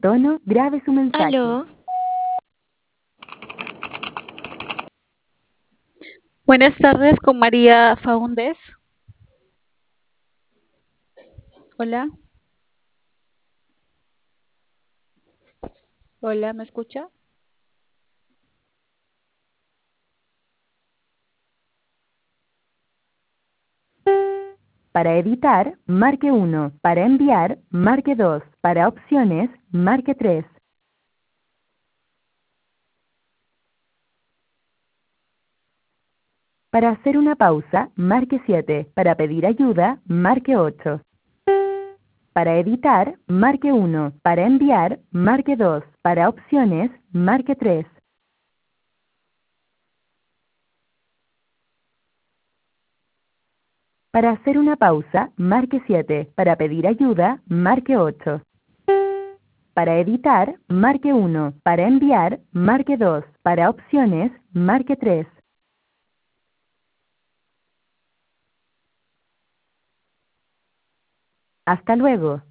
tono, grabe su mensaje. Aló, Buenas tardes con María Faúndez. Hola. Hola, ¿me escucha? Para editar, marque 1. Para enviar, marque 2. Para opciones, marque 3. Para hacer una pausa, marque 7. Para pedir ayuda, marque 8. Para editar, marque 1. Para enviar, marque 2. Para opciones, marque 3. Para hacer una pausa, marque 7. Para pedir ayuda, marque 8. Para editar, marque 1. Para enviar, marque 2. Para opciones, marque 3. Hasta luego.